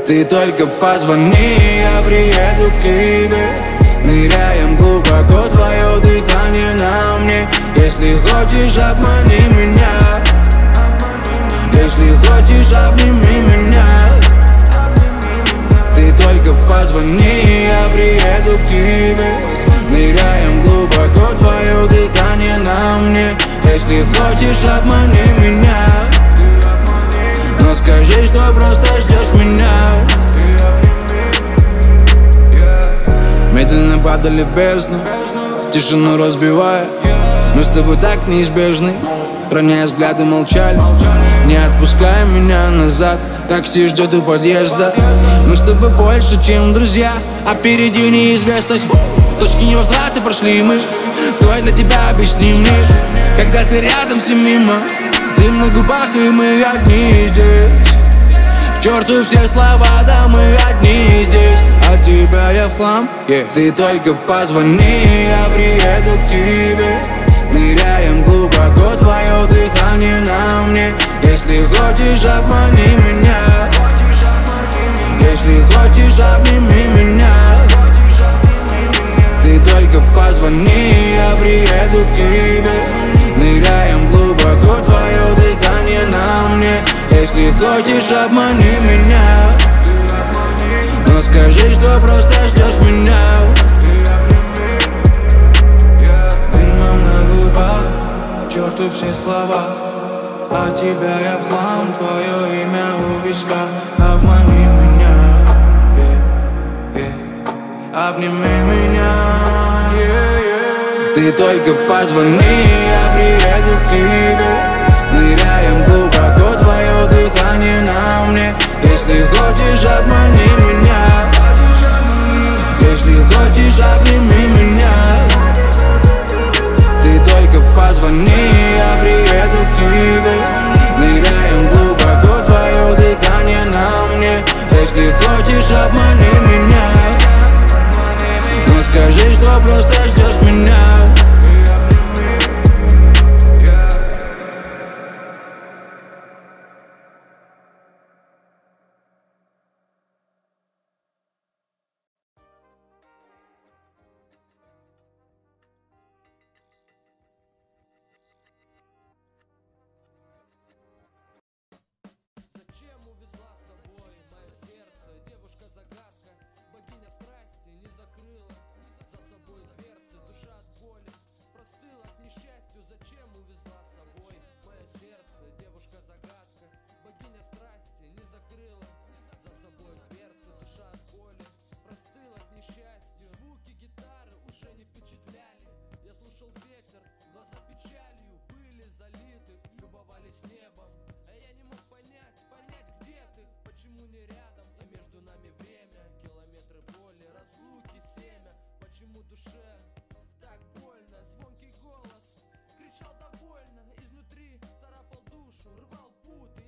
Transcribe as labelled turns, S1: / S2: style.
S1: Ты только позвони, я приеду к тебе. Ныряем глубоко, твое дыхание на мне. Если хочешь, обмани меня. Если хочешь, обними меня. Ты только позвони, я приеду к тебе. Ныряем глубоко, твое дыхание на мне. Если хочешь, обмани меня. Но скажи, что просто ждешь меня. Медленно падали в бездну, тишину разбивая. Мы с тобой так неизбежны, роняя взгляды, молчали. Не отпускай меня назад, такси ждет у подъезда. Мы с тобой больше, чем друзья, а впереди неизвестность. Точки невозврата прошли мы, кто для тебя объясни мне. Когда ты рядом, все мимо, дым на губах, и мы одни здесь. К черту все слова, да мы одни здесь. От тебя я в хлам, Ты только позвони, я приеду к тебе. Ныряем глубоко, твое дыхание на мне. Если хочешь, обмани меня. Если хочешь, обними меня. Ты только позвони, я приеду к тебе. Ныряем глубоко, твое дыхание на мне. Если хочешь, обмани меня. Но скажи, что просто ждешь меня. Дымом на губах, черту все слова. От тебя я в хлам, твое имя у виска. Обмани меня, обними меня. Ты только позвони, я приеду к тебе. Ныряем глубоко, твое дыхание на мне. Если хочешь, обмани меня. Если хочешь, обними меня. Ты только позвони, я приеду к тебе. Ныряем глубоко, твое дыхание на мне. Если хочешь, обмани меня. Но скажи, что просто ждешь меня.
S2: Рвал путы